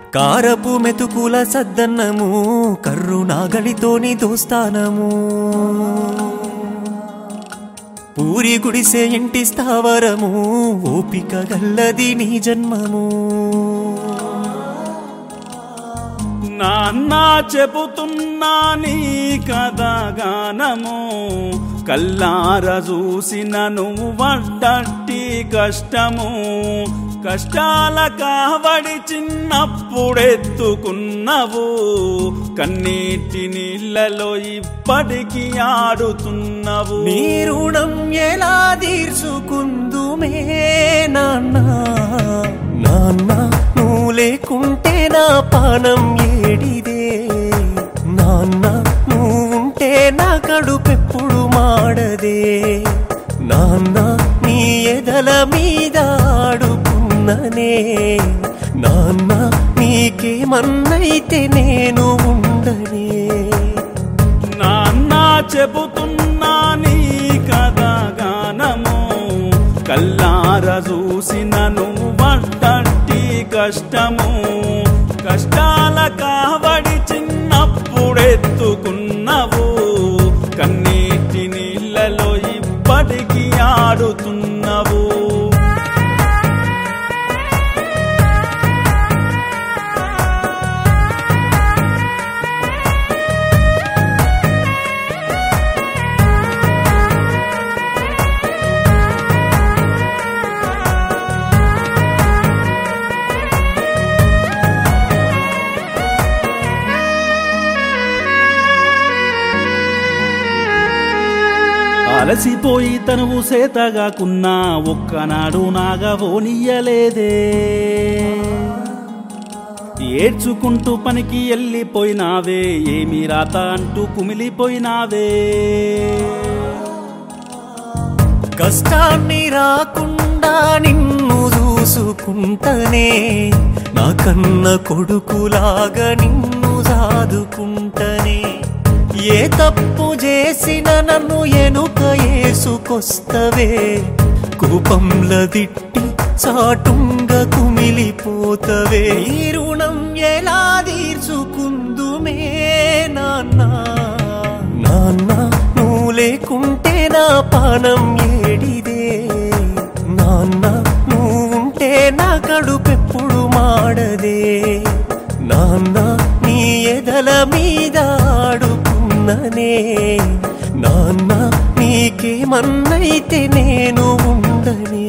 కారపు మెతుకుల సద్దన్నము కర్రు నాగలితోని దోస్తానము పూరి గుడిసే ఇంటి స్థావరము ఓపిక గల్లది నీ జన్మము నాన్న చెబుతున్నా నీ కథగానము కల్లార చూసిన నువ్వు పడ్డట్టి కష్టము కష్టాల కావడి చిన్నప్పుడెత్తుకున్నవు కన్నీటి నీళ్ళలో ఇప్పటికి ఆడుతున్నవు నీ రుణం ఎలా తీర్చుకుందుమే నాన్న నాన్న నువ్వు లేకుంటే నా పానం ఏడిదే నాన్న నువ్వుంటే నా కడుపెప్పుడు మాడదే నాన్న నీ ఎదల మీద ఆడుకున్ననే నాన్న నీకేమన్నైతే నేను ఉండనే నాన్న చెబుతున్నా నీ కథగానము కల్లార చూసిన నువ్వు పడ్డట్టి కష్టము కష్టాల కావడి చిన్నప్పుడెత్తుకున్నవు కన్నీటి నీళ్ళలో ఇప్పటికి ఆడుతున్నవు అలసిపోయి తనువు సేతగాకున్నా ఒక్కనాడు నాగవోనియ్యలేదే ఏడ్చుకుంటూ పనికి వెళ్ళిపోయినావే ఏమి రాత అంటూ కుమిలిపోయినావే కష్టాన్ని రాకుండా నిన్ను చూసుకుంటనే నా కన్న కొడుకులాగా నిన్ను సాదుకుంటనే ఏ తప్పు చేసిన నన్ను ఎనుక ఏసుకొస్తవే కోపంల దిట్టి చాటుంగా కుమిలిపోతవే ఈ రుణం ఎలా తీర్చుకుందుమే నాన్న నాన్న నువ్వు లేకుంటే నా పానం ఏడిదే నాన్న నువ్వుంటే నా కడుపెప్పుడు మాడదే నాన్న నీ ఎదల మీద ఆడుకున్ననే నాన్న నీకేమన్నైతే నేను ఉండనే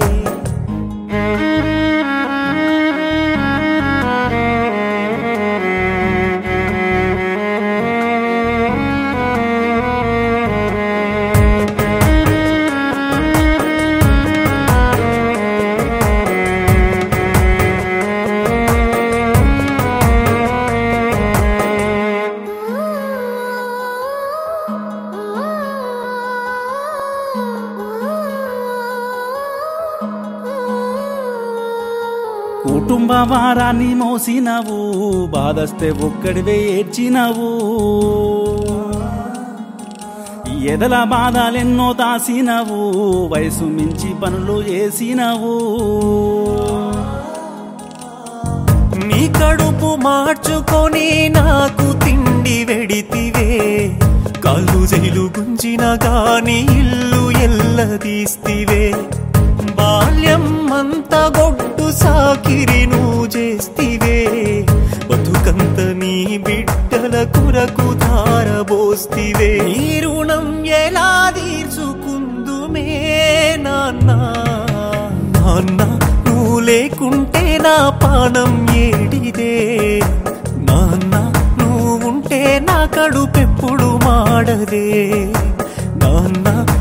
కుటుంబ భారాన్ని మోసినవు బాధస్తే ఒక్కడివే ఏడ్చినవు ఎదల బాధలెన్నో దాసినవు వయసు మించి పనులు చేసినవు నీ కడుపు మార్చుకొని నాకు తిండి వెడితివే కాళ్ళు జైలు గుంజిన గాని ఇల్లు ఎల్లదీస్తివే బాల్యం అంతా గొడ్డు సాకిరి నువ్వు చేస్తివే బతుకంత నీ బిడ్డల కురకు ధారబోస్తివే ఈ రుణం ఎలా తీర్చుకుందుమే నాన్న నాన్న నువ్వు లేకుంటే నా పానం ఏడిదే నాన్న నువ్వుంటే నా కడుపెప్పుడు మాడదే నాన్న